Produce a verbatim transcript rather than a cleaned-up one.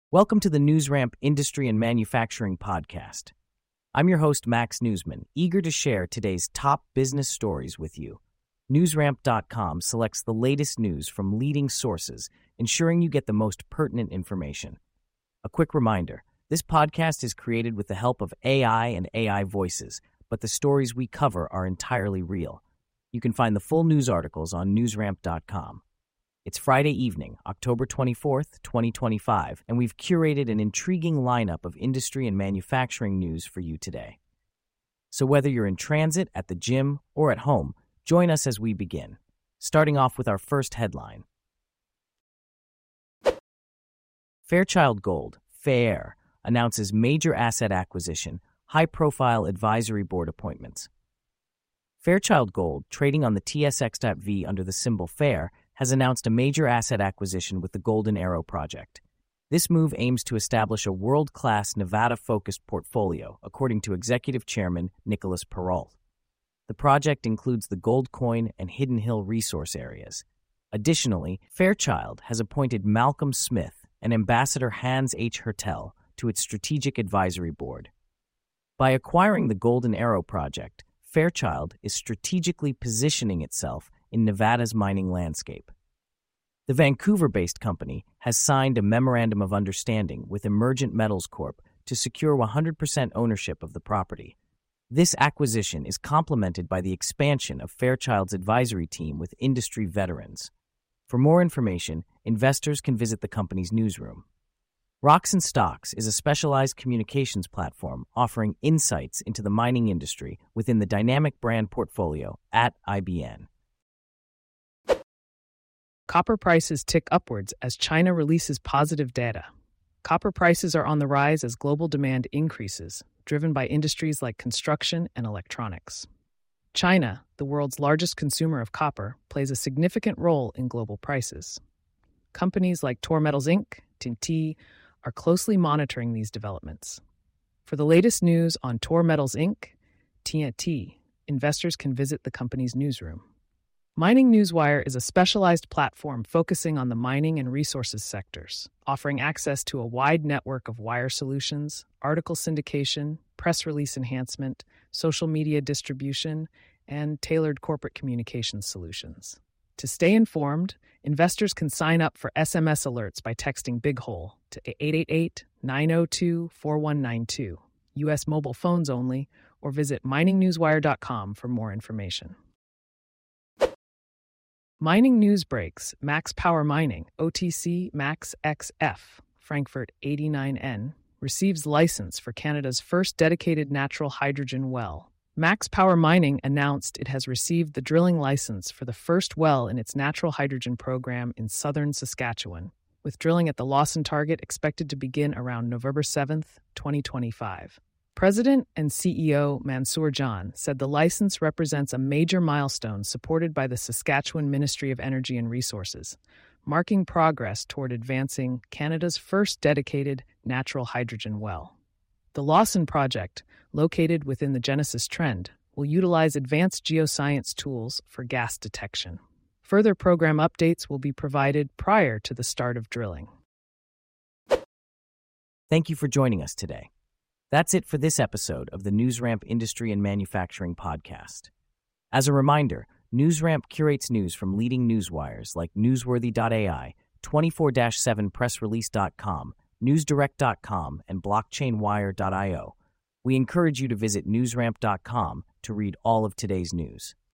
Welcome to the NewsRamp Industry and Manufacturing Podcast. I'm your host, Max Newsman, eager to share today's top business stories with you. NewsRamp dot com selects the latest news from leading sources, ensuring you get the most pertinent information. A quick reminder, this podcast is created with the help of A I and A I voices, but the stories we cover are entirely real. You can find the full news articles on NewsRamp dot com. It's Friday evening, October twenty-fourth, twenty twenty-five, and we've curated an intriguing lineup of industry and manufacturing news for you today. So whether you're in transit, at the gym, or at home, join us as we begin. Starting off with our first headline. Fairchild Gold, FAIR, announces major asset acquisition, high-profile advisory board appointments. Fairchild Gold, trading on the T S X V under the symbol FAIR, has announced a major asset acquisition with the Golden Arrow project. This move aims to establish a world-class Nevada-focused portfolio, according to Executive Chairman Nicholas Perrault. The project includes the Gold Coin and Hidden Hill resource areas. Additionally, Fairchild has appointed Malcolm Smith and Ambassador Hans H. Hertel to its strategic advisory board. By acquiring the Golden Arrow project, Fairchild is strategically positioning itself in Nevada's mining landscape. The Vancouver-based company has signed a memorandum of understanding with Emergent Metals Corp to secure one hundred percent ownership of the property. This acquisition is complemented by the expansion of Fairchild's advisory team with industry veterans. For more information, investors can visit the company's newsroom. Rocks and Stocks is a specialized communications platform offering insights into the mining industry within the dynamic brand portfolio at I B N. Copper prices tick upwards as China releases positive data. Copper prices are on the rise as global demand increases, driven by industries like construction and electronics. China, the world's largest consumer of copper, plays a significant role in global prices. Companies like Tor Metals Incorporated, Tinti, are closely monitoring these developments. For the latest news on Tor Metals Incorporated, Tinti, investors can visit the company's newsroom. Mining Newswire is a specialized platform focusing on the mining and resources sectors, offering access to a wide network of wire solutions, article syndication, press release enhancement, social media distribution, and tailored corporate communications solutions. To stay informed, investors can sign up for S M S alerts by texting Big Hole to eight eight eight, nine zero two, four one nine two, U S mobile phones only, or visit mining newswire dot com for more information. Mining News Breaks, Max Power Mining, O T C Max X F, Frankfurt eighty-nine N, receives license for Canada's first dedicated natural hydrogen well. Max Power Mining announced it has received the drilling license for the first well in its natural hydrogen program in southern Saskatchewan, with drilling at the Lawson target expected to begin around November seventh, twenty twenty-five. President and C E O Mansour Jan said the license represents a major milestone supported by the Saskatchewan Ministry of Energy and Resources, marking progress toward advancing Canada's first dedicated natural hydrogen well. The Lawson project, located within the Genesis Trend, will utilize advanced geoscience tools for gas detection. Further program updates will be provided prior to the start of drilling. Thank you for joining us today. That's it for this episode of the NewsRamp Industry and Manufacturing Podcast. As a reminder, NewsRamp curates news from leading newswires like newsworthy dot A I, twenty-four seven press release dot com, newsdirect dot com, and blockchain wire dot io. We encourage you to visit newsramp dot com to read all of today's news.